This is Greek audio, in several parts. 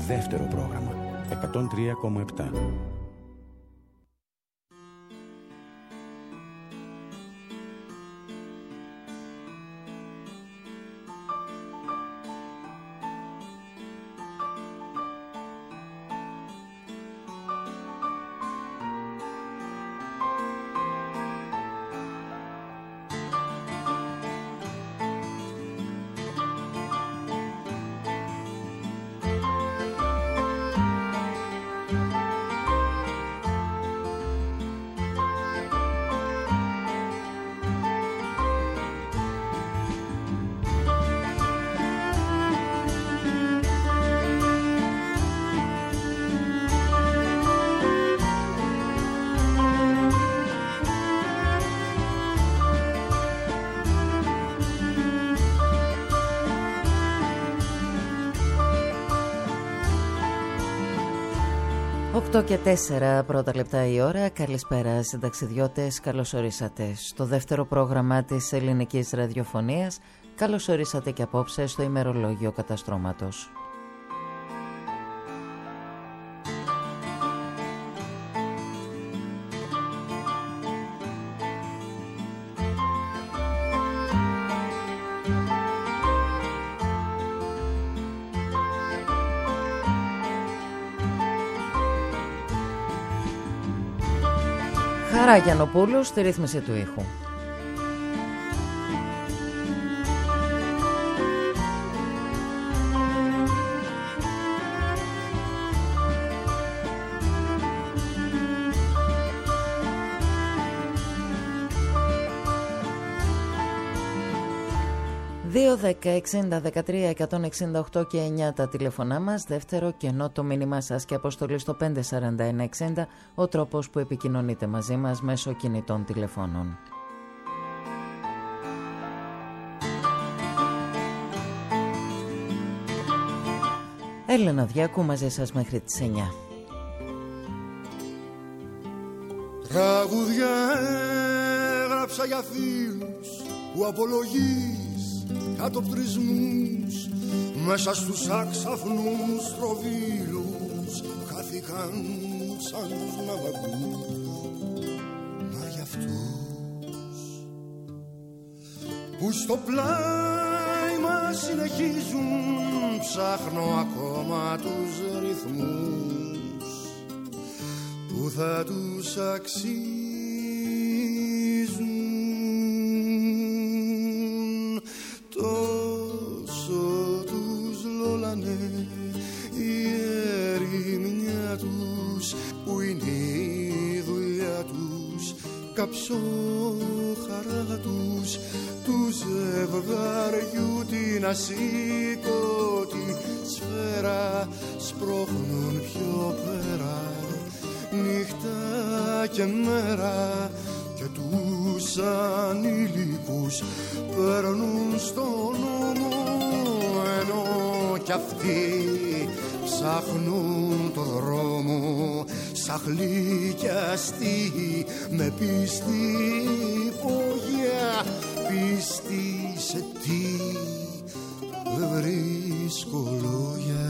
δεύτερο πρόγραμμα, 103,7. Και 4 πρώτα λεπτά η ώρα. Καλησπέρα συνταξιδιώτες, καλώς ορίσατε στο δεύτερο πρόγραμμα της ελληνικής ραδιοφωνίας. Καλώς ορίσατε και απόψε στο ημερολόγιο καταστρώματος. Χαρά Γιαννοπούλου στη ρύθμιση του ήχου. ...2, 10, 60, 13, 168 και 9 τα τηλεφωνά μας. Δεύτερο κενό το μήνυμά σας και αποστολή στο 541-60... ο τρόπος που επικοινωνείτε μαζί μας μέσω κινητών τηλεφώνων. Έλενα Διάκου μαζί σας μέχρι τις 9. Τραγουδιά έγραψα για φίλους που απολογείς κατοπτρισμούς μέσα στους άξαφνους τροβίλους χάθηκαν σαν τους ναυαγούς. Μα για αυτούς που στο πλάι μας συνεχίζουν ψάχνω ακόμα τους ρυθμούς που θα τους αξίζουν. Τόσο τους λόλανε η ερημιά τους που είναι η δουλειά τους, καψώ χαρά τους του ζευγαριού την ασήκωτη σφαίρα σπρώχνουν πιο πέρα νύχτα και μέρα και τους ανήλικους παίρνουν στον νόμο ενώ κι αυτοί ψάχνουν το δρόμο σαν χλικιαστοί με πίστη πογιά. Πίστη σε τι δεν βρίσκω λόγια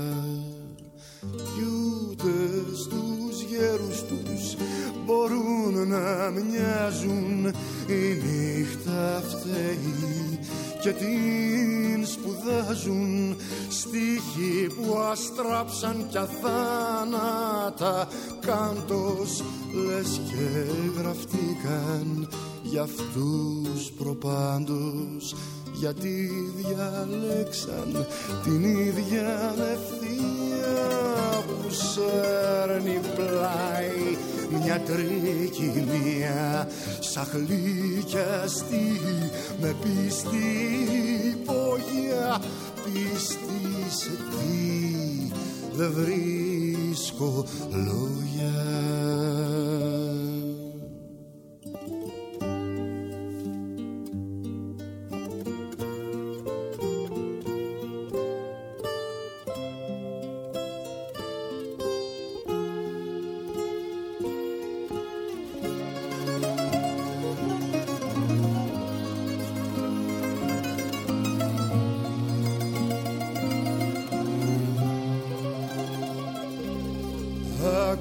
κι ούτε στους γέρους τους μπορούν να μοιάζουν. Η νύχτα φταίει και την σπουδάζουν στίχοι που αστράψαν κι αθάνατα κάντος λες και γραφτήκαν για αυτούς προπάντως, γιατί διαλέξαν την ίδια ευθεία που σέρνει πλάι μια τρικυμία σαν χλικιαστή με πίστη πογιά. Πίστη σε τι δεν βρίσκω λόγια.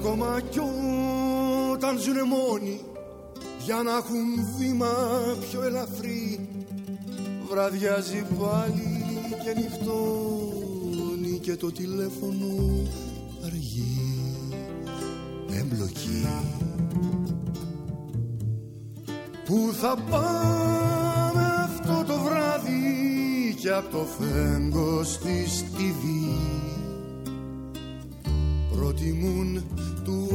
ακόμα κι όταν ζουνε μόνοι, για να έχουν βήμα πιο ελαφρύ, βραδιάζει πάλι και νυχτώνει και το τηλέφωνο αργεί, εμπλοκή. Πού θα πάμε αυτό το βράδυ κι απ' το φέγγος της TV προτιμούν του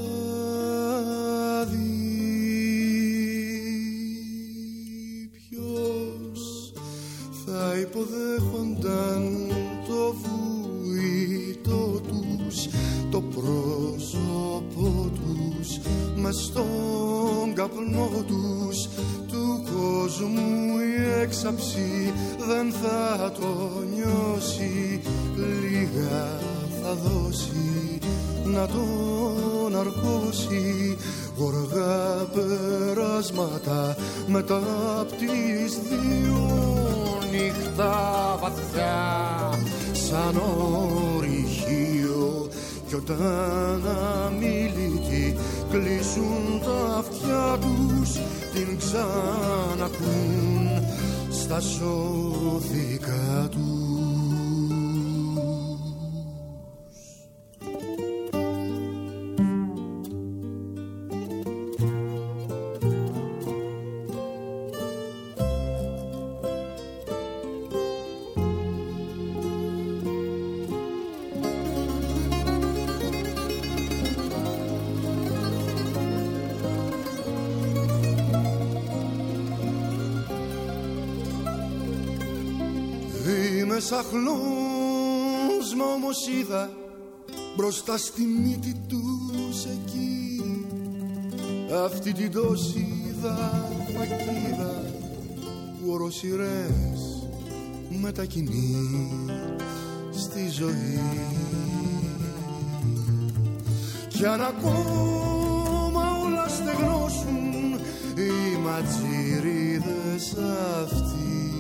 άδει. Ποιος θα υποδέχονταν το βουητό τους, το πρόσωπο τους μες στον καπνό τους, του κόσμου η έξαψη δεν θα το νιώσει, λίγα θα δώσει να τον αρκώσει, γοργά περάσματα μετά απ' τις δύο, νύχτα βαθιά σαν ορυχείο, κι όταν αμήλυτοι κλείσουν τα αυτιά τους, την ξανακούν στα σώθηκα τους. Σαχλός, μα όμως είδα μπροστά στη μύτη τους εκεί αυτή την τόσιδα φακίδα που οροσιρές μετακινεί στη ζωή. Κι αν ακόμα όλα στεγνώσουν οι ματζιρίδες αυτοί,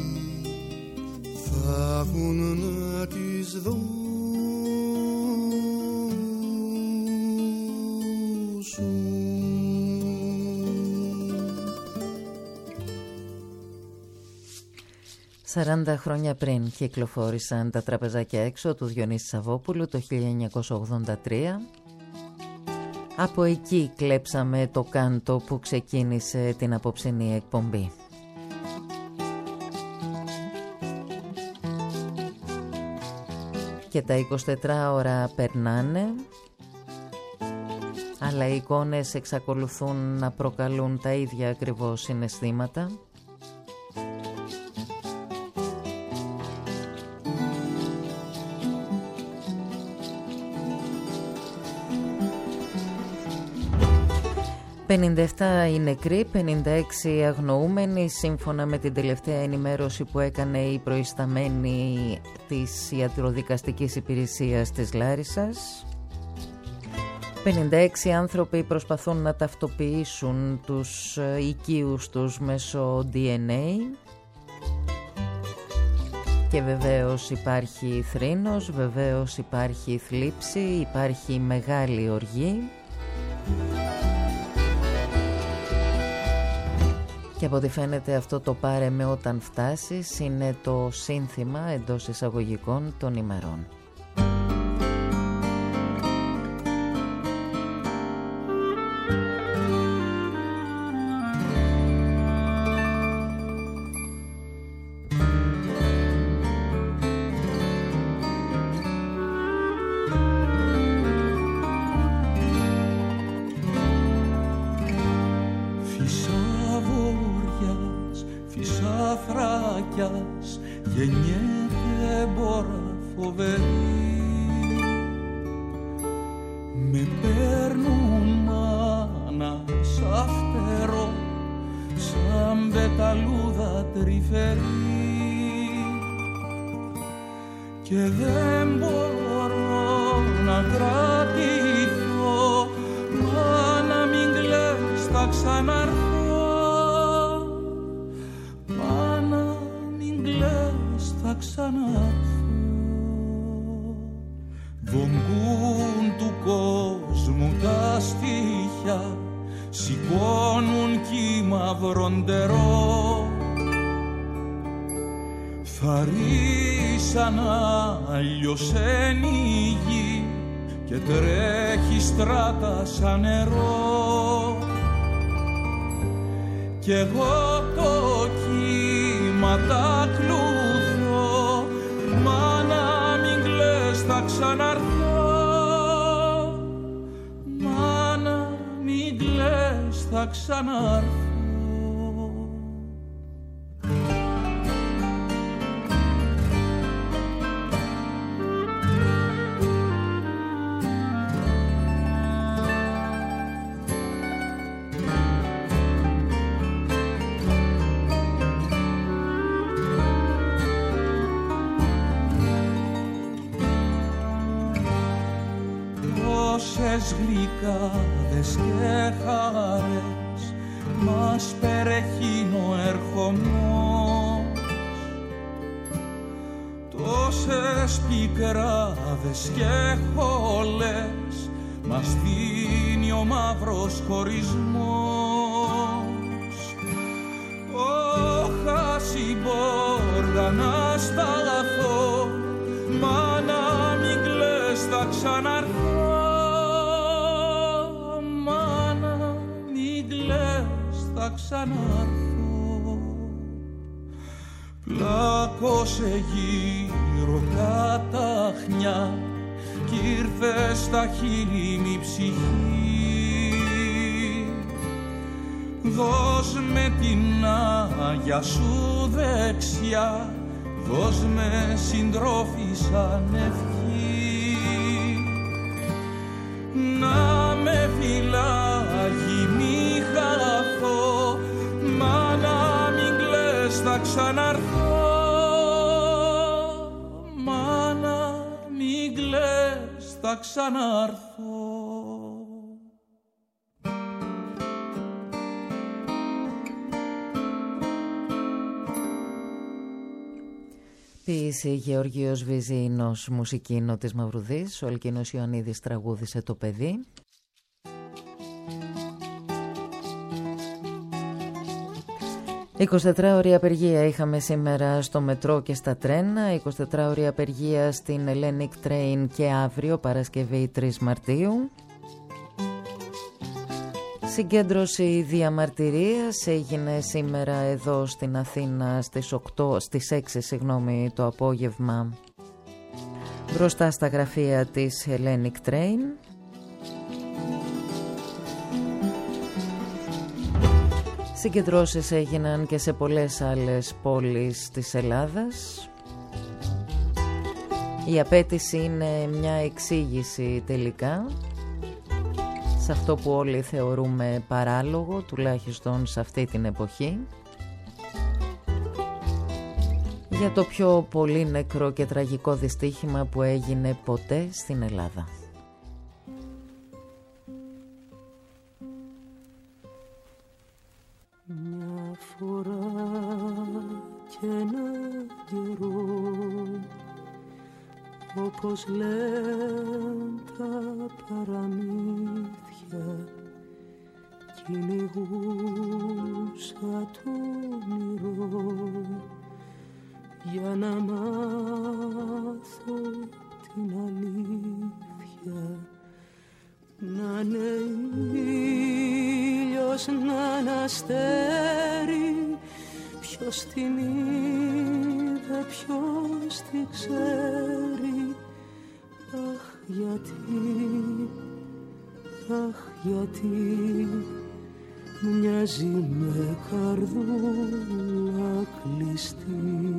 θα έχουν να τις δώσουν. «40 χρόνια πριν κυκλοφόρησαν τα τραπεζάκια έξω» του Διονύση Σαββόπουλου το 1983. Από εκεί κλέψαμε το κάντο που ξεκίνησε την απόψινή εκπομπή. Και τα 24 ώρα περνάνε, αλλά οι εικόνες εξακολουθούν να προκαλούν τα ίδια ακριβώς συναισθήματα. «57 οι νεκροί, 56 αγνοούμενοι», σύμφωνα με την τελευταία ενημέρωση που έκανε η προϊσταμένη της ιατροδικαστικής υπηρεσίας της Λάρισσας. 56 άνθρωποι προσπαθούν να ταυτοποιήσουν τους οικείους τους μέσω DNA. Και βεβαίως υπάρχει θρήνος, βεβαίως υπάρχει θλίψη, υπάρχει μεγάλη οργή. Και από ό,τι φαίνεται αυτό το «πάρε με όταν φτάσεις» είναι το σύνθημα εντός εισαγωγικών των ημερών. γεννιέται μπόρα φοβερή. Με παίρνουν μάνα σαν φτερό, σαν πεταλούδα τρυφερή, και δεν μπορώ να κρατηθώ, μα να μην κλαις θα ξαναρθώ. Θα ξαναρθώ, Βογκούν του κόσμου τα στίχια, σηκώνουν κύμα βροντερό. Θαρίσαν αλλιωσεν η γη και τρέχει στράτα σαν νερό. Κι εγώ το κύμα τα κλουθώ, μάνα μην κλαις θα ξαναρθώ, μάνα μην κλαις θα ξαναρθώ. Γλυκάδες και χαρές μας περεχύνει ο ερχομός. Τόσες πικράδες και χόλες μας δίνει ο μαύρος χωρισμός. Όχα συμπόργα να σταθώ, μάνα μην κλαις θα ξαναρθώ, θα ξαναρθώ. Πλάκωσε γύρω κατάχνια κι ήρθε στα χείλη μου η ψυχή. Δώσ' με την άγια σου δεξιά, δώσ' με συντρόφισσα ευχή. Να με φυλάγει μη χαθώ, μάνα μην κλαις θα ξαναρθώ, μάνα μην κλαις θα ξαναρθώ. Ποίηση Γεωργίος Βυζίνος, μουσική Νότης Μαυρουδής, ο Αλκίνος Ιωαννίδης τραγούδισε το παιδί. «24 ώρη απεργία είχαμε σήμερα στο μετρό και στα τρένα, 24 ώρη απεργία στην Hellenic Train και αύριο Παρασκευή 3 Μαρτίου. Συγκέντρωση διαμαρτυρίας έγινε σήμερα εδώ στην Αθήνα στις 6 το απόγευμα μπροστά στα γραφεία της Hellenic Train. Συγκεντρώσεις έγιναν και σε πολλές άλλες πόλεις της Ελλάδας. Η απέτηση είναι μια εξήγηση τελικά σε αυτό που όλοι θεωρούμε παράλογο, τουλάχιστον σε αυτή την εποχή, για το πιο πολύ νεκρό και τραγικό δυστύχημα που έγινε ποτέ στην Ελλάδα. Μια φορά και ένα καιρό, όπως λένε τα παραμύθια, κυνηγούσα το όνειρο για να μάθω την αλήθεια. Να είναι ήλιος, να είναι αστέρι, ποιος την είδε, ποιος την ξέρει. Αχ γιατί μοιάζει με καρδούλα κλειστή.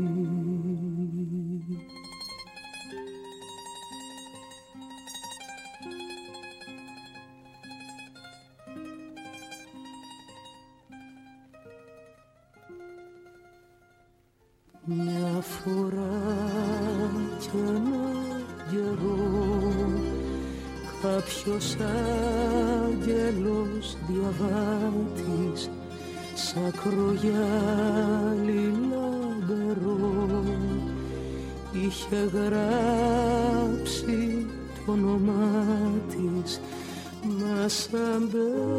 Μια φορά κι ένα καιρό, κάποιος άγγελος διαβάτης σ' ακρογιάλι λαμπερό είχε γράψει το όνομά της, μα σαν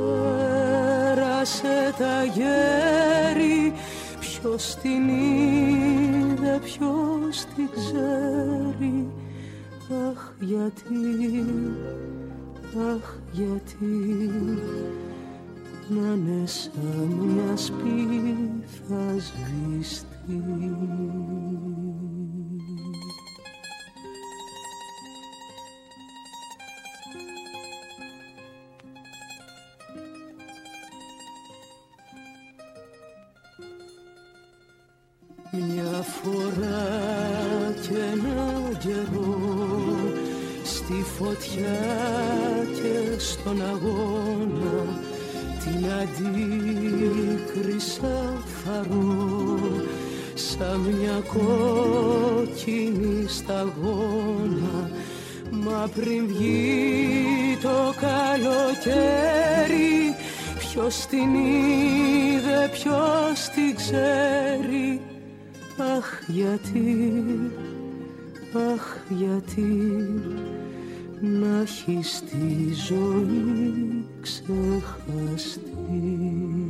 πέρασε τα γέρη, ποιος την είδε, ποιος την ξέρει. Αχ γιατί, αχ γιατί, να είναι σαν μια σπίθα σβηστή. Μια φορά κι ένα καιρό, στη φωτιά και στον αγώνα, την αντίκρισα φαρό, σαν μια κόκκινη σταγόνα. Μα πριν βγει το καλοκαίρι, ποιος την είδε, ποιος την ξέρει. Αχ γιατί, αχ γιατί, να έχεις τη ζωή ξεχαστεί.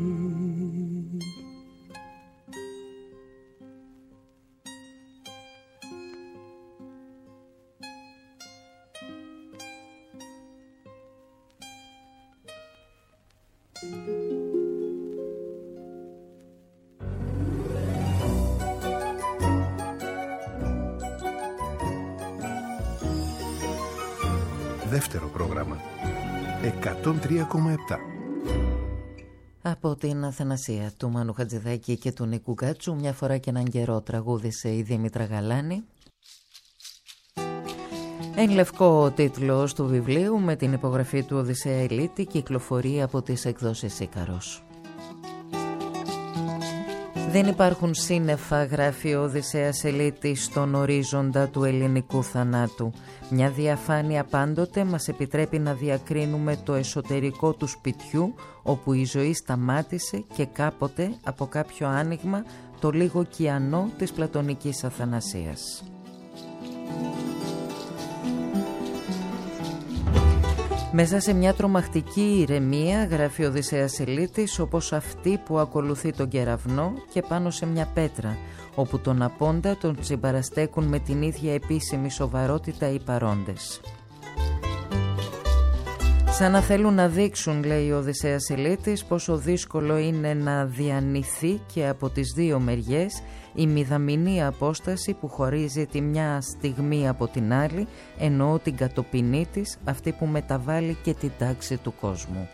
Δεύτερο πρόγραμμα 103,7. Από την Αθανασία του Μάνου Χατζηδάκη και του Νίκου Γκάτσου, μια φορά και έναν καιρό τραγούδισε η Δήμητρα Γαλάνη. Εν λευκό ο τίτλος του βιβλίου, με την υπογραφή του Οδυσσέα Ηλίτη, κυκλοφορεί από τις εκδόσεις Ίκαρος. Δεν υπάρχουν σύννεφα, γράφει ο Οδυσσέας Ηλίτης, στον ορίζοντα του ελληνικού θανάτου. Μια διαφάνεια πάντοτε μας επιτρέπει να διακρίνουμε το εσωτερικό του σπιτιού, όπου η ζωή σταμάτησε, και κάποτε, από κάποιο άνοιγμα, το λίγο κιανό της πλατωνικής Αθανασίας. Μέσα σε μια τρομακτική ηρεμία, γράφει ο Οδυσσέας Ηλίτης, όπως αυτή που ακολουθεί τον κεραυνό, και πάνω σε μια πέτρα, όπου τον απόντα τον συμπαραστέκουν με την ίδια επίσημη σοβαρότητα οι παρόντες. Σαν να θέλουν να δείξουν, λέει ο Οδυσσέας Ηλίτης, πόσο δύσκολο είναι να διανυθεί και από τις δύο μεριές η μηδαμινή απόσταση που χωρίζει τη μια στιγμή από την άλλη, εννοώ την κατοπινή της, αυτή που μεταβάλλει και την τάξη του κόσμου.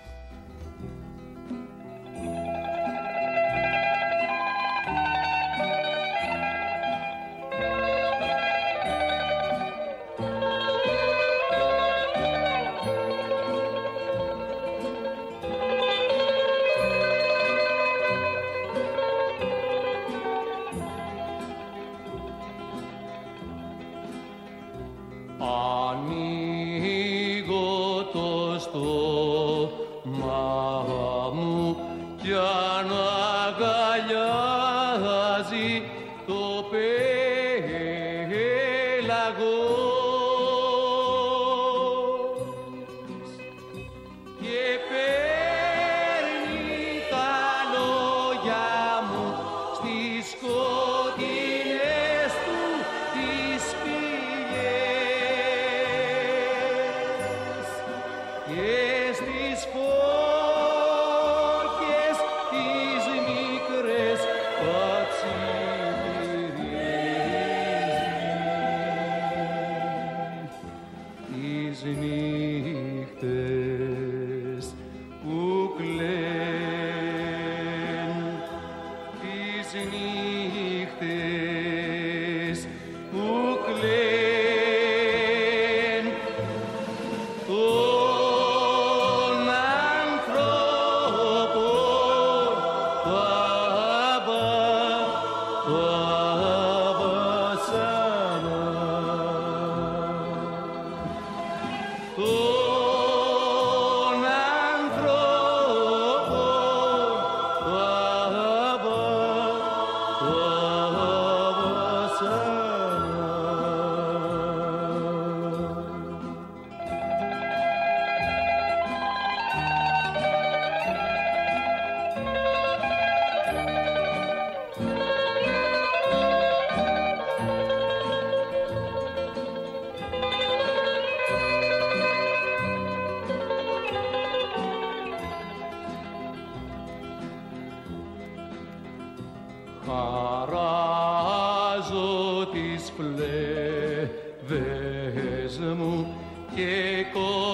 δέσμου και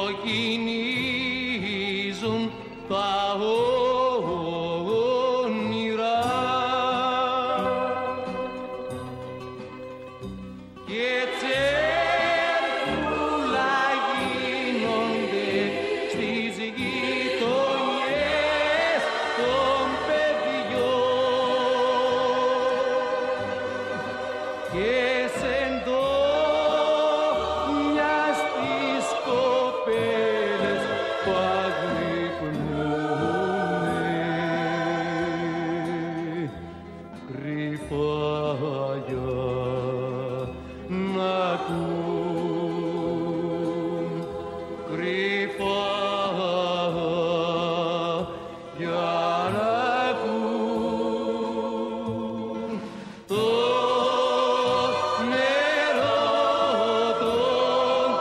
κοκκινίζουν τα όνειρα και τσέρκουλα γίνονται στις γειτονιές των παιδιών και σεντόνια στις κοπέλες που αγρυπνούνε κρυφά για να ακούν, κρυφά για να ακούν το νερό των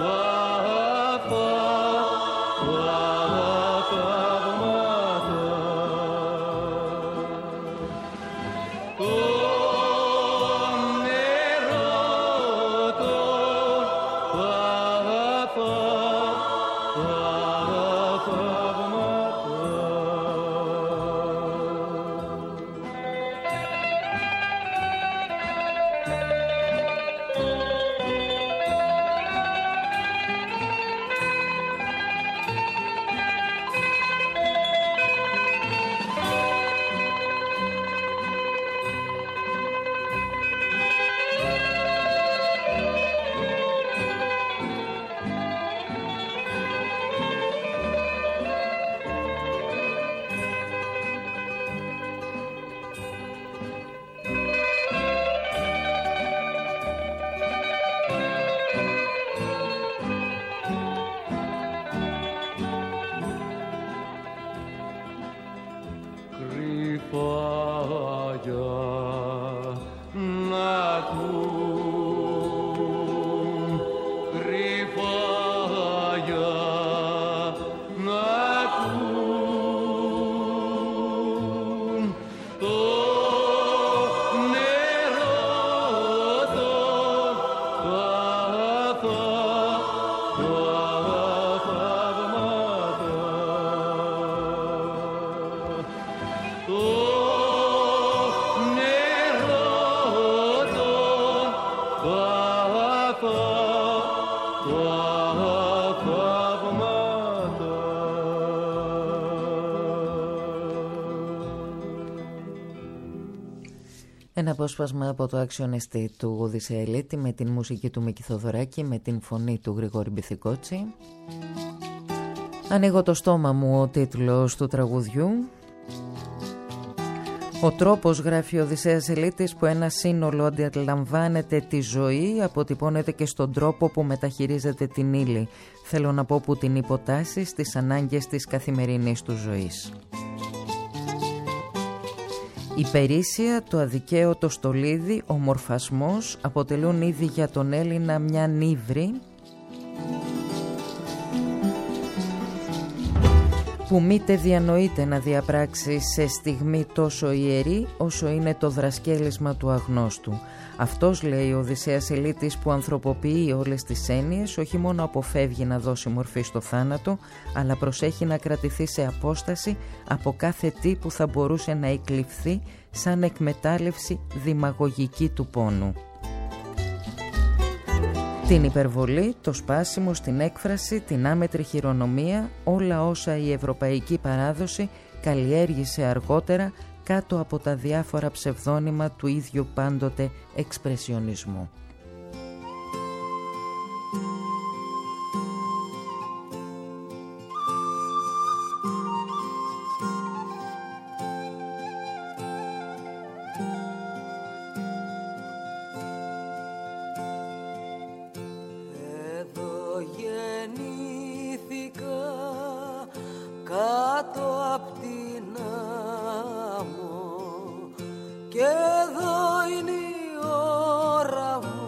Ένα απόσπασμα από το αξιονιστή του Οδυσσέα Ηλίτη με την μουσική του Μίκη Θοδωράκη, με την φωνή του Γρηγόρη Μπιθικότσι. Ανοίγω το στόμα μου, ο τίτλος του τραγουδιού. Ο τρόπος, γράφει ο Οδυσσέας Ηλίτης, που ένα σύνολο αντιλαμβάνεται τη ζωή αποτυπώνεται και στον τρόπο που μεταχειρίζεται την ύλη. Θέλω να πω που την υποτάσσει στις ανάγκες της καθημερινής του ζωής. Η περίσσια, το αδικαίωτο στολίδι, ο μορφασμός αποτελούν ήδη για τον Έλληνα μια νύβρη που μήτε διανοείται να διαπράξει σε στιγμή τόσο ιερή όσο είναι το δρασκέλισμα του αγνώστου. Αυτός, λέει ο Οδυσσέας Ηλίτης, που ανθρωποποιεί όλες τις έννοιες, όχι μόνο αποφεύγει να δώσει μορφή στο θάνατο, αλλά προσέχει να κρατηθεί σε απόσταση από κάθε τι που θα μπορούσε να εκλειφθεί σαν εκμετάλλευση δημαγωγική του πόνου. Την υπερβολή, το σπάσιμο στην έκφραση, την άμετρη χειρονομία, όλα όσα η ευρωπαϊκή παράδοση καλλιέργησε αργότερα κάτω από τα διάφορα ψευδόνυμα του ίδιου πάντοτε εξπρεσιονισμού. Και εδώ είναι η ώρα μου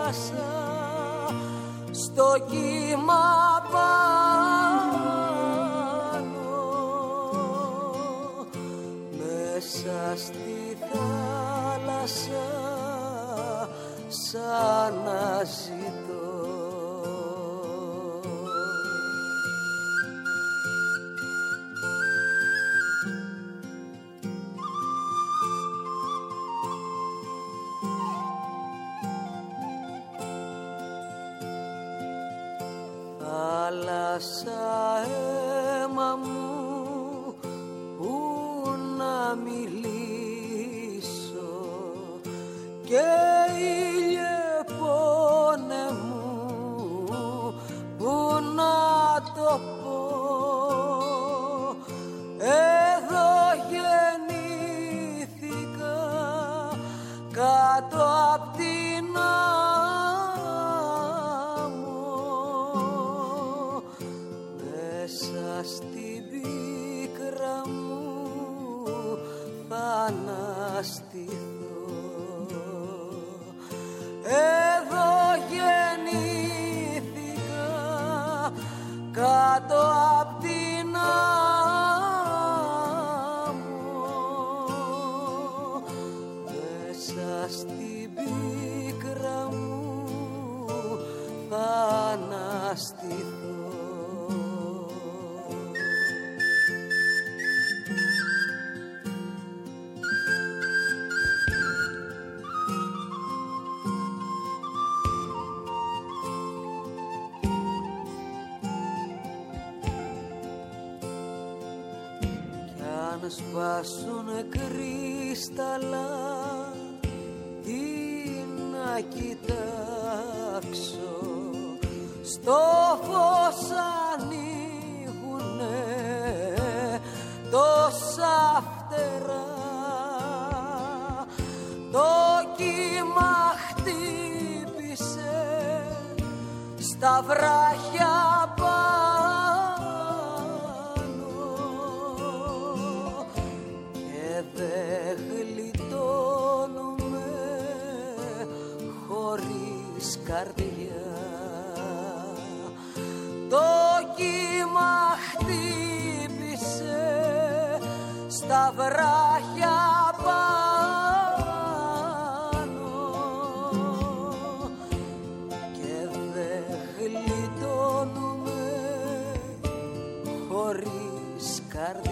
θάλασσα στο κύμα πάνω, μέσα στη θάλασσα σαν να ζητώ. Θάλασσα αίμα μου που να μιλήσω και ήλιε πόνε μου που να το πω. Εδώ γεννήθηκα κάτω απ' την στην πίκρα μου θα αναστηθώ. Εδώ γεννήθηκα κάτω απ' την άμμο, μέσα στην πίκρα μου θα αναστηθώ. Σπάσουνε κρύσταλλα, τι να κοιτάξω, στο φως ανοίγουνε τόσα φτερά, το κύμα χτύπησε στα βράχια δε γλιτώνουμε χωρίς καρδιά. Το κύμα χτύπησε στα βράχια πάνω και δε γλιτώνουμε χωρίς καρδιά.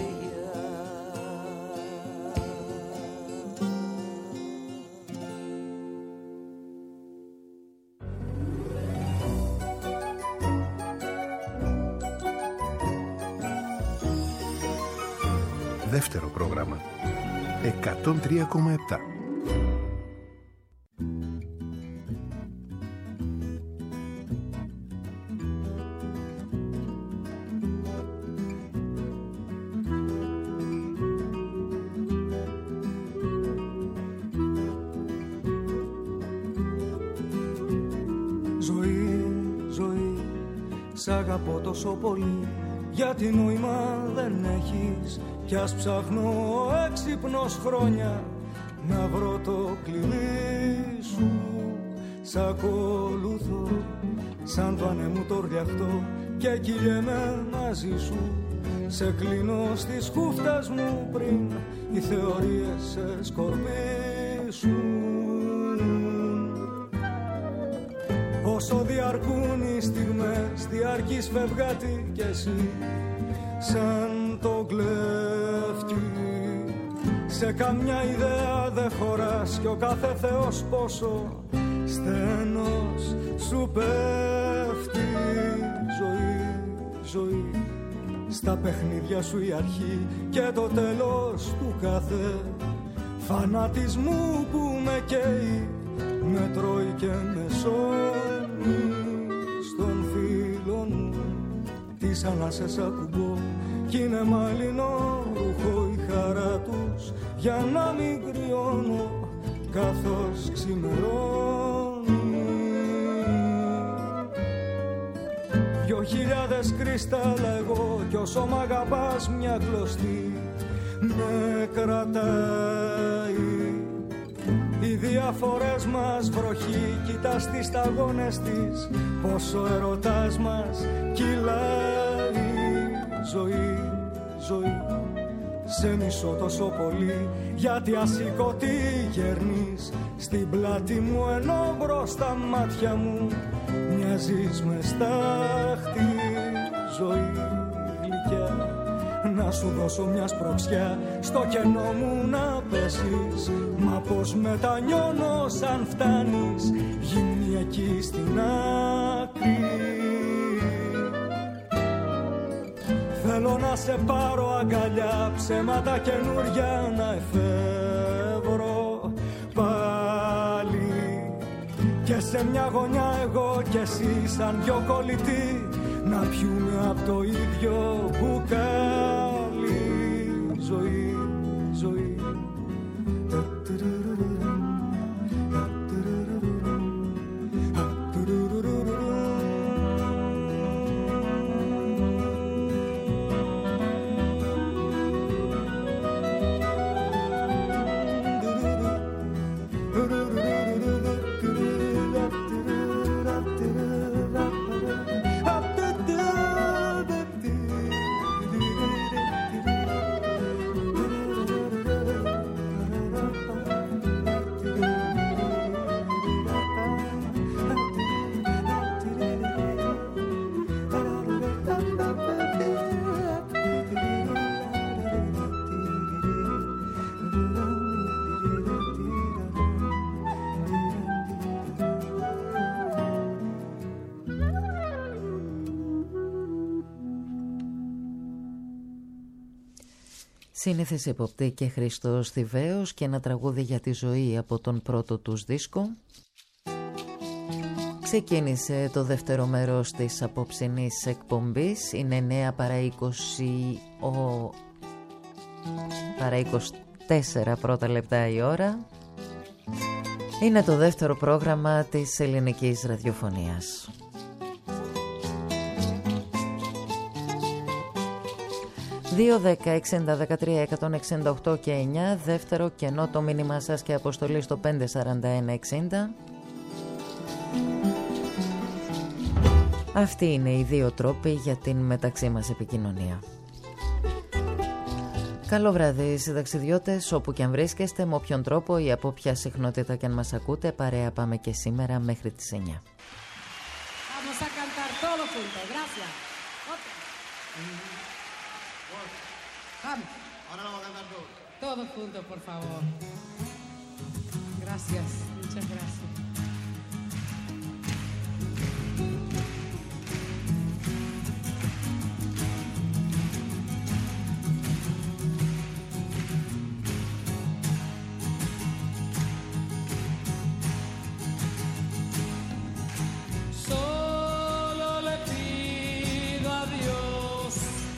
Δεύτερο πρόγραμμα 103,7. Ζωή, σ' αγαπώ τόσο πολύ, γιατί νόημα δεν έχεις. Κι ας ψάχνω έξυπνος χρόνια να βρω το κλειδί σου. Σ' ακολουθώ σαν το ανέμου το ριαχτό και κυλιέμαι μαζί σου. Σε κλείνω στις χούφτες μου πριν οι θεωρίες σε σκορπίσουν. Όσο διαρκούν οι στιγμές διαρκείς φευγάτη κι εσύ σαν το κλέφτη. Σε καμιά ιδέα δεν χωράς κι ο κάθε θεός πόσο στενός σου πέφτει. Ζωή, στα παιχνίδια σου η αρχή και το τέλος του κάθε φανατισμού που με καίει, με τρώει και με σώνει. Στον φίλο μου τις ανάσες ακουμπώ κι είναι μαλλινό ρούχο η χαρά τους για να μην κρυώνω καθώς ξημερώνει. 2.000 κρίσταλα εγώ κι όσο μ' αγαπάς μια κλωστή με κρατάει. Η διαφορές μας βροχή, κοιτάς τις σταγόνες της, πόσο ερωτάς μας κυλάει. Ζωή, ζωή, σε μισώ τόσο πολύ, γιατί ασηκωτή γερνείς στην πλάτη μου, ενώ μπροστά μάτια μου μοιάζεις με στάχτη. Ζωή γλυκιά, να σου δώσω μια σπρωξιά, στο κενό μου να πέσεις, μα πως μετανιώνω σαν φτάνεις γυμνή εκεί στην άκρη. Θέλω να σε πάρω αγκαλιά, ψέματα καινούρια να εφεύρω πάλι, και σε μια γωνιά εγώ κι εσύ σαν δυο κολλητοί να πιούμε απ' το ίδιο μπουκάλι. Ζωή, ζωή. Σύνηθες υποπτή και Χριστός Θηβαίος και ένα τραγούδι για τη ζωή από τον πρώτο τους δίσκο. Ξεκίνησε το δεύτερο μέρος της απόψινής εκπομπής. Είναι 9 παρά 24 πρώτα λεπτά η ώρα. Είναι το δεύτερο πρόγραμμα της ελληνικής ραδιοφωνίας. 2-10-60-13-168 και 9. Δεύτερο κενό το μήνυμά σας και αποστολή στο 541-60. Αυτοί είναι οι δύο τρόποι για την μεταξύ μας επικοινωνία. Καλό βράδυ συνταξιδιώτες, όπου και αν βρίσκεστε, με όποιον τρόπο ή από ποια συχνότητα και αν μας ακούτε. Παρέα πάμε και σήμερα μέχρι τις 9. Vamos a cantar todo junto, gracias. Vamos. Ahora lo vamos a cantar todos. Todos juntos, por favor. Gracias, muchas gracias. Solo le pido a Dios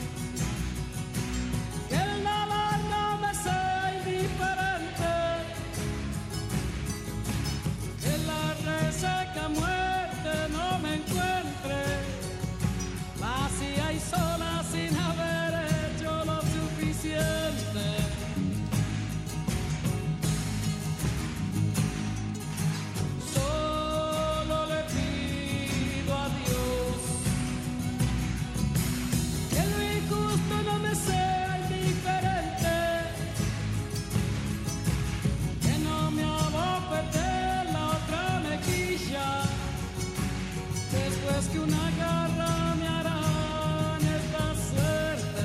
que el dolor no me sea indiferente, que la reseca muerte no me encuentre vacía y sola sin haber hecho lo suficiente. Solo le pido a Dios que lo injusto no me sea indiferente, que no me haga perder la otra mejilla después que una garra me hará en esta suerte.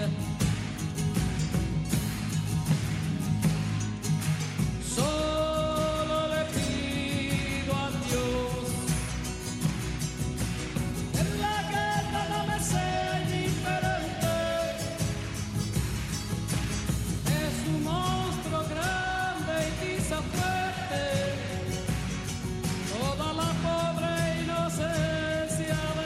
Solo le pido a Dios que la guerra no me sea indiferente. Es un monstruo grande y quizá fuerte, toda la pobre inocencia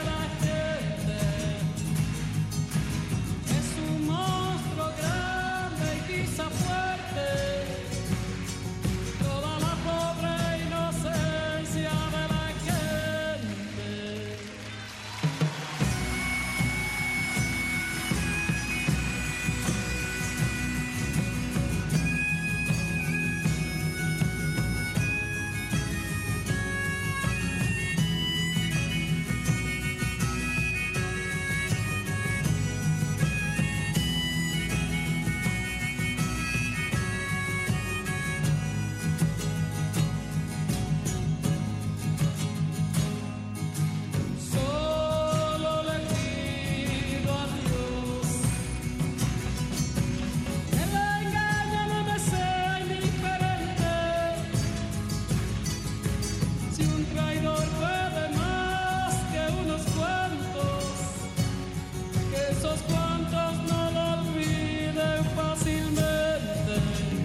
Si un traidor puede más que unos cuantos, que esos cuantos no lo olviden fácilmente.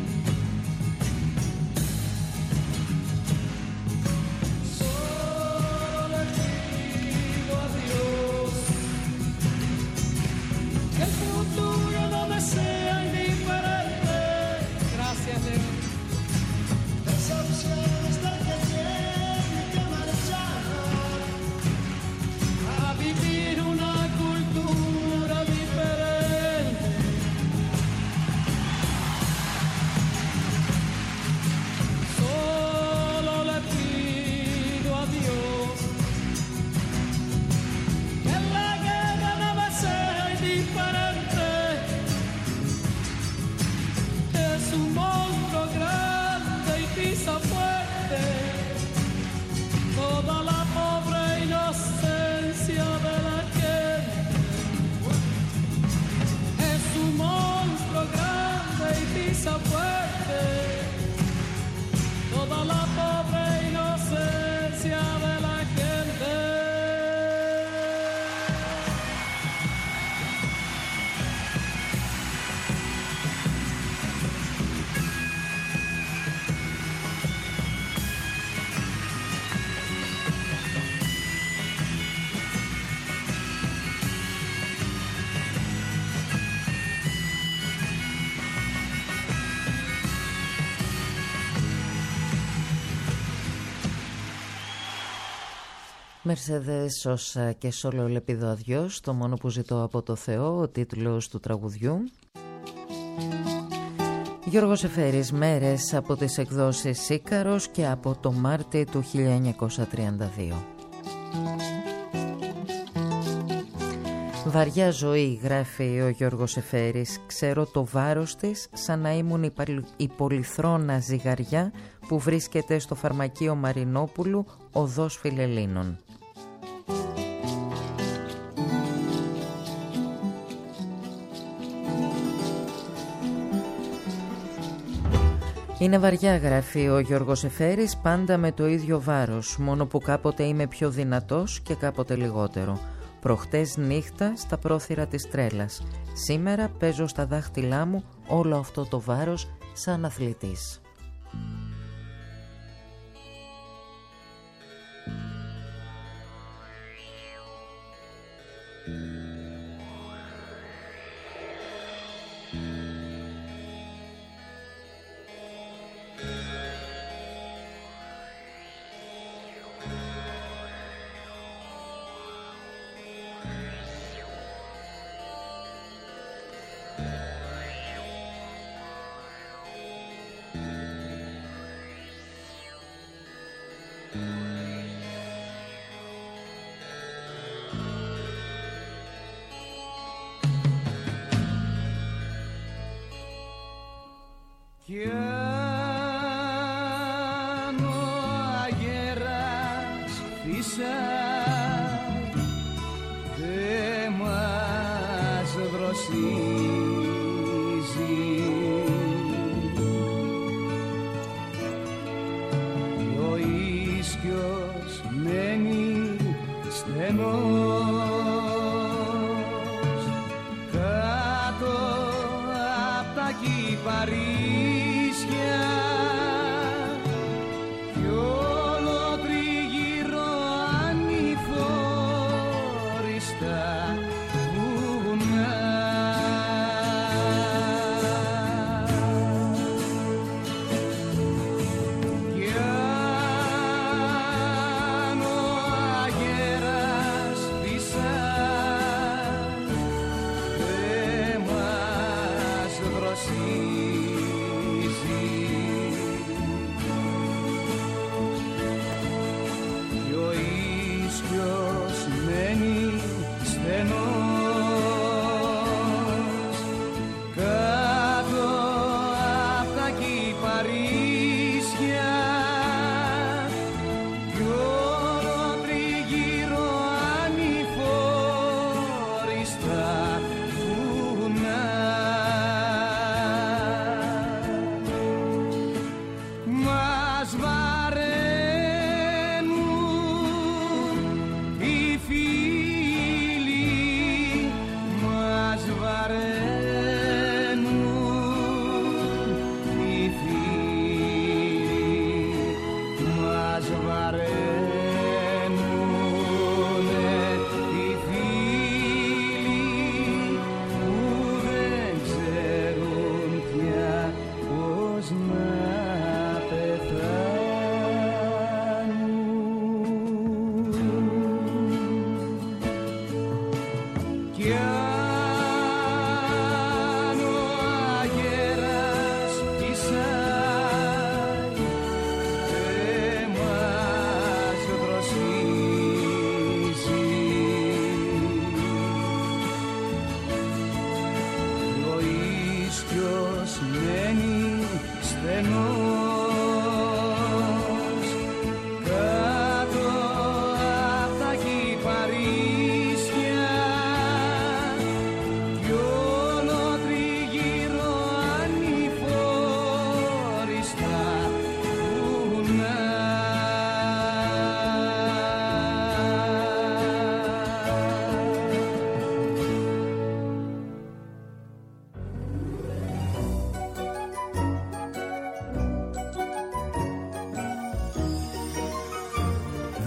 Solo le pido a Dios que el futuro no me sea indiferente. Gracias, Dios. Desahuciados del que tiene que marchar a vivir una cultura diferente. Solo le pido a Dios que la guerra no me sea indiferente. Es un monstruo grande y pisa fuerte toda la pobre inocencia de la gente. Es un monstruo grande y pisa fuerte toda la pobre inocencia de la gente. Mercedes Sosa και Solo le pido a Dios, το μόνο που ζητώ από το Θεό, ο τίτλος του τραγουδιού. Γιώργος Εφέρης, μέρες από τις εκδόσεις Σίκαρος και από το Μάρτι του 1932. Βαριά ζωή, γράφει ο Γιώργος Εφέρης, ξέρω το βάρος της σαν να ήμουν η πολυθρόνα ζυγαριά που βρίσκεται στο φαρμακείο Μαρινόπουλου, οδός Φιλελλήνων. Είναι βαριά, γράφει ο Γιώργος Εφέρης, πάντα με το ίδιο βάρος, μόνο που κάποτε είμαι πιο δυνατός και κάποτε λιγότερο. Προχτές νύχτα στα πρόθυρα της τρέλας. Σήμερα παίζω στα δάχτυλά μου όλο αυτό το βάρος σαν αθλητής. Κι αν ο αγέρας φύσας δε μας δροσίζει, κι ο ίσκιος μένει στενός κάτω απ' τα κυπαρίσια.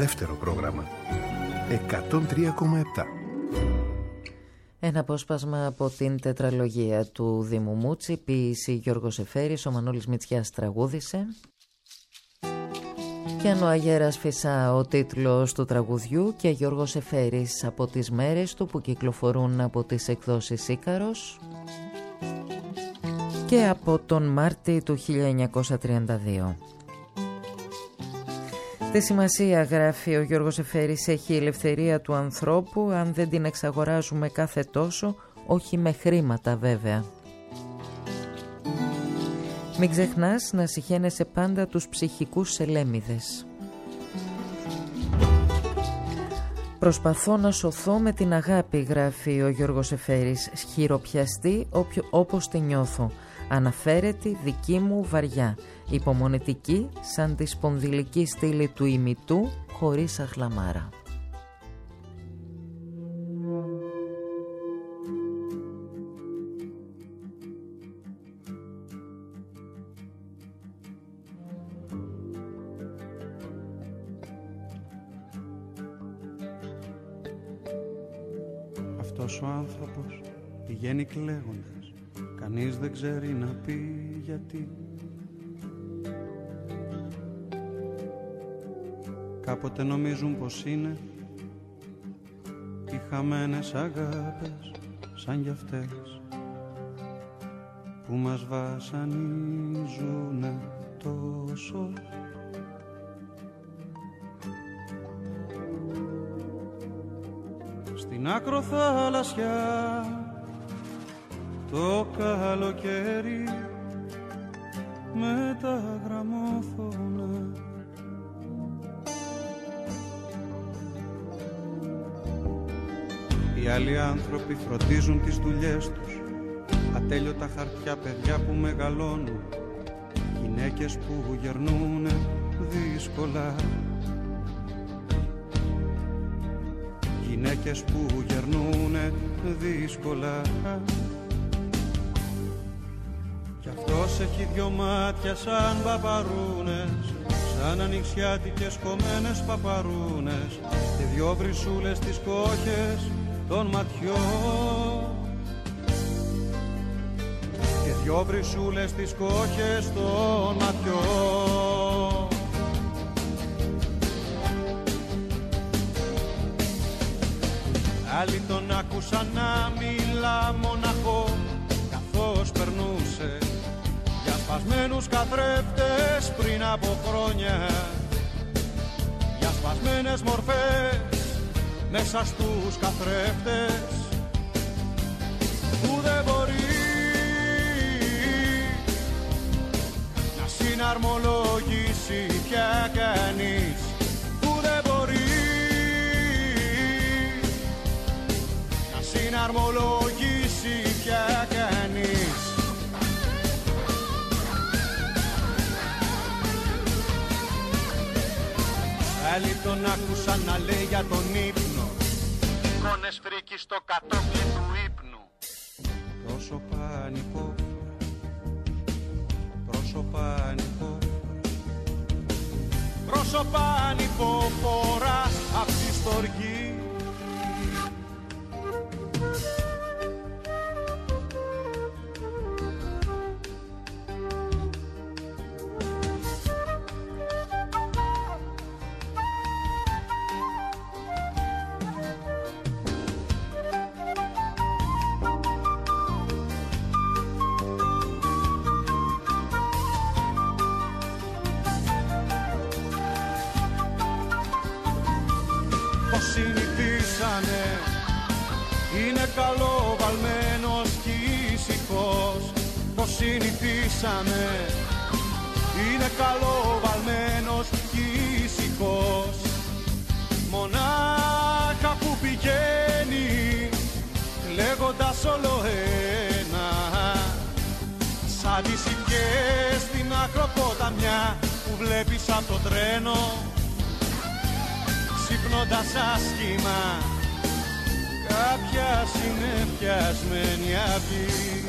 Δεύτερο πρόγραμμα. 103,7. Ένα απόσπασμα από την τετραλογία του Δήμου Μούτσι, ποίηση Γιώργος Εφέρης, ο Μανώλης Μητσιάς τραγούδισε. Και αν ο αγέρας φυσά ο τίτλος του τραγουδιού και Γιώργος Εφέρης από τις μέρες του που κυκλοφορούν από τις εκδόσεις Ίκαρος και από τον Μάρτη του 1932. Τη σημασία, γράφει ο Γιώργος Εφέρης, έχει η ελευθερία του ανθρώπου αν δεν την εξαγοράζουμε κάθε τόσο, όχι με χρήματα βέβαια. Μην ξεχνάς να συχαίνεσαι πάντα τους ψυχικούς σελέμιδες. Προσπαθώ να σωθώ με την αγάπη, γράφει ο Γιώργος Εφέρης, χειροπιαστή όπως τη νιώθω, αναφέρετη δική μου βαριά, υπομονετική σαν τη σπονδυλική στήλη του ημιτού, χωρίς αχλαμάρα. Αυτός ο άνθρωπος πηγαίνει κλαίγοντας, κανείς δεν ξέρει να πει γιατί. Κάποτε νομίζουν πως είναι οι χαμένες αγάπες σαν κι αυτές που μας βασανίζουνε τόσο. Στην ακροθάλασσια το καλοκαίρι με τα γραμμόφωνα οι άλλοι άνθρωποι φροντίζουν τις δουλειές τους, ατέλειωτα χαρτιά παιδιά που μεγαλώνουν, γυναίκες που γερνούνε δύσκολα, γυναίκες που γερνούνε δύσκολα. Κι αυτός έχει δυο μάτια σαν παπαρούνες, σαν ανοιξιάτικες κομμένες παπαρούνες και δυο βρυσούλες στις κόχες των ματιών, και δυο βρυσούλες στις κόχες των ματιών. Άλλοι τον άκουσαν να μιλά μοναχό καθώς περνούσε για σπασμένους καθρέφτες πριν από χρόνια, για σπασμένες μορφές μέσα στους καθρέφτες που δεν μπορεί να συναρμολογήσει πια κανείς, που δεν μπορεί να συναρμολογήσει πια κανείς. Άλλοι τον άκουσαν να λέει για τον ύπνο, εικόνες φρίκι στο κατόφλι του ύπνου. Πρόσωπα ανυπόφορα, πρόσωπα ανυπόφορα, πρόσωπα ανυπόφορα απ' τη στοργή. Συνηθίσανε, είναι καλό βαλμένος κι ήσυχος. Το συνηθίσανε, είναι καλό βαλμένος κι ήσυχος. Μονάχα που πηγαίνει λέγοντας όλο ένα, σαν τις ηπιές στην ακροποταμιά που βλέπεις από το τρένο ξυπνώντας άσχημα κάποια συνεφιασμένη αυγή.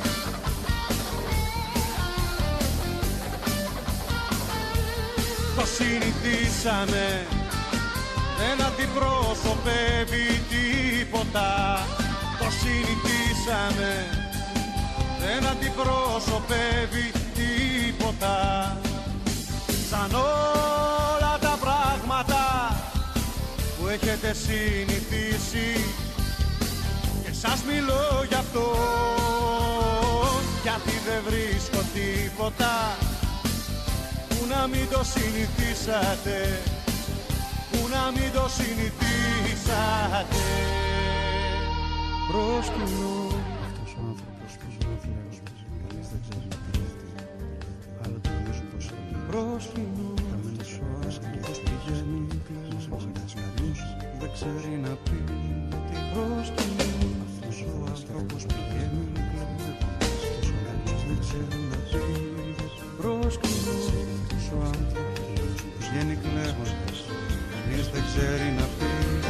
Το συνηθίσαμε, αντιπροσωπεύει τίποτα. Το συνηθίσαμε, δεν αντιπροσωπεύει τίποτα. Σαν όλα τα πράγματα που έχετε συνηθίσει, και σας μιλώ γι' αυτό, γιατί δεν βρίσκω τίποτα που να μην το συνηθίσατε, που να μην το συνηθίσατε. Προσκυνώ αυτός ο άνθρωπος που ζω φλέγος, κανείς δεν ξέρει τι είναι. Άλλο το γνωρίζω πως είναι. Προσκυνώ αυτός ο άνθρωπος πηγαίνει κλαίος, δεν ξέρει να πει τι. Προσκυνώ αυτός ο άνθρωπος πηγαίνει κλαίος, δεν ξέρει να πει. Προσκυνώ αυτός ο άνθρωπος πηγαίνει κλαίος, κανείς δεν ξέρει να πει.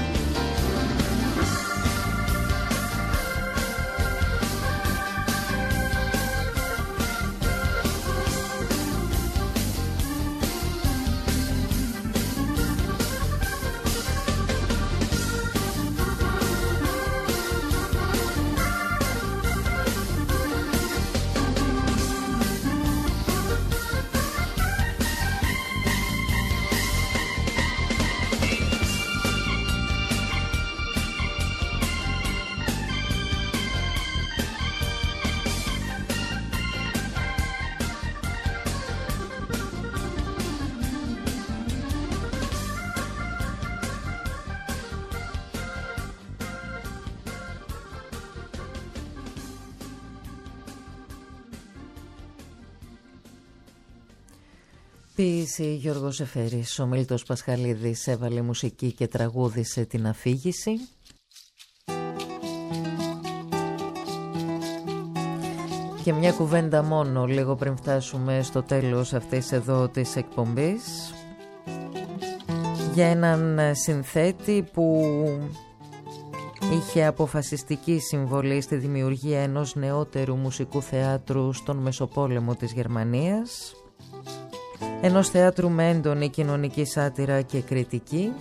Ποίηση Γιώργος Εφέρης. Ο Μίλτος Πασχαλίδης έβαλε μουσική και τραγούδισε την αφήγηση. Και μια κουβέντα μόνο λίγο πριν φτάσουμε στο τέλος αυτής εδώ της εκπομπής, για έναν συνθέτη που είχε αποφασιστική συμβολή στη δημιουργία ενός νεότερου μουσικού θεάτρου στον Μεσοπόλεμο της Γερμανίας, ενός θεάτρου με έντονη κοινωνική σάτυρα και κριτική.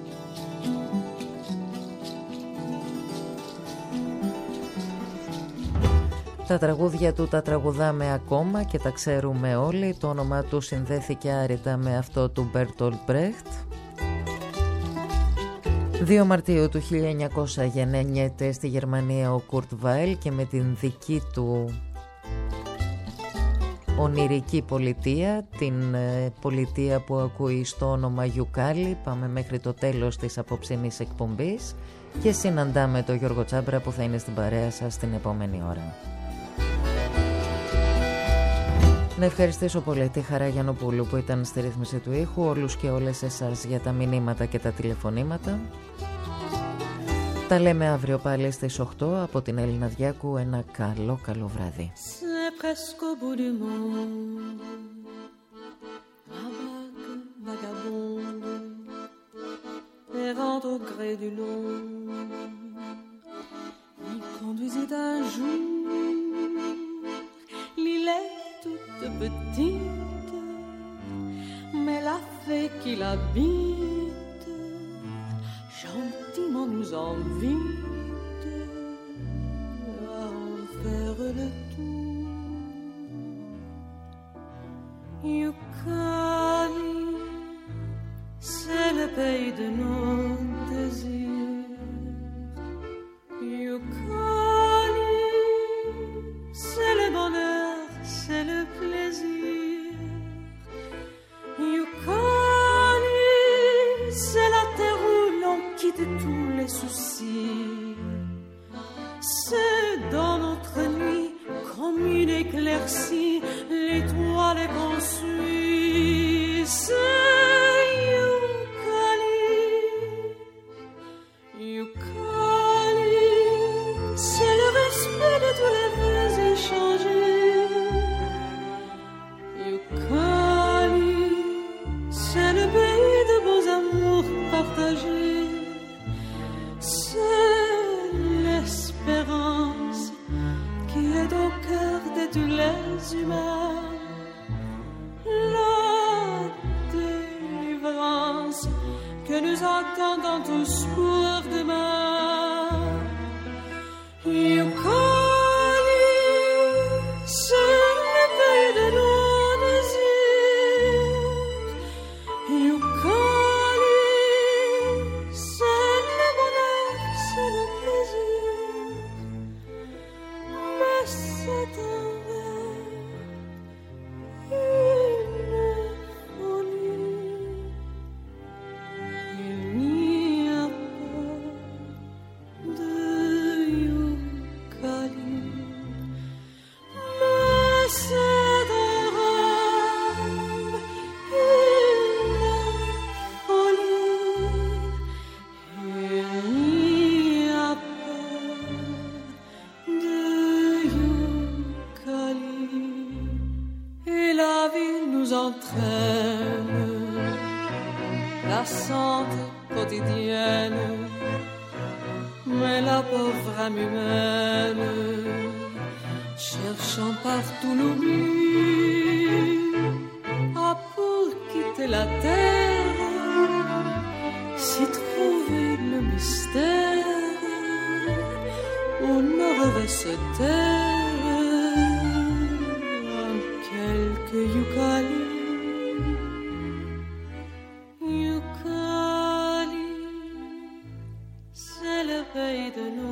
Τα τραγούδια του τα τραγουδάμε ακόμα και τα ξέρουμε όλοι. Το όνομα του συνδέθηκε άρρητα με αυτό του Μπέρτολτ Μπρέχτ. 2 Μαρτίου του 1900 γεννιέται στη Γερμανία ο Κουρτ Βάιλ και με την δική του ονειρική πολιτεία, την πολιτεία που ακούει στο όνομα Γιουκάλι. Πάμε μέχρι το τέλος της απόψινής εκπομπής και συναντάμε τον Γιώργο Τσάμπρα που θα είναι στην παρέα σας την επόμενη ώρα. Να ευχαριστήσω πολύ τη Χαρά Γιαννοπούλου που ήταν στη ρύθμιση του ήχου, όλους και όλες εσάς για τα μηνύματα και τα τηλεφωνήματα. Τα λέμε αύριο πάλι στις 8 από την Έλληνα Διάκου. Ένα καλό βράδυ. Presque au bout du monde, ma vague vagabonde, errant au gré du long, m'y conduisit un jour. L'île est toute petite, mais la fée qui l'habite gentiment nous invite à en faire le tour. Yucali, c'est le pays de nos désirs. Yucali, c'est le bonheur, c'est le plaisir. Yucali, c'est la terre où l'on quitte tous les soucis. C'est dans notre nuit comme une éclaircie, l'étoile qu'on suit. C'est Yucali, Yucali, c'est le respect de tous les vœux échangés. Yucali, c'est le pays de beaux amours partagés. C'est l'espérance qui est au cœur de tous les humains. attendant tous pour demain. Yukali, c'est le pays de nos désirs. Yukali, c'est le bonheur, c'est le plaisir. Mais c'est un rêve, une folie. Il n'y a pas de Yukali, mais c'est un rêve, une folie. Il n'y a pas de Yukali. Et la vie nous entraîne, la santé quotidienne, mais la pauvre âme humaine, cherchant partout l'oubli, a pour quitter la terre, s'y trouver le mystère, où nos rêves se tairent, en quelques Yukali. Yukali, c'est le pays de nous.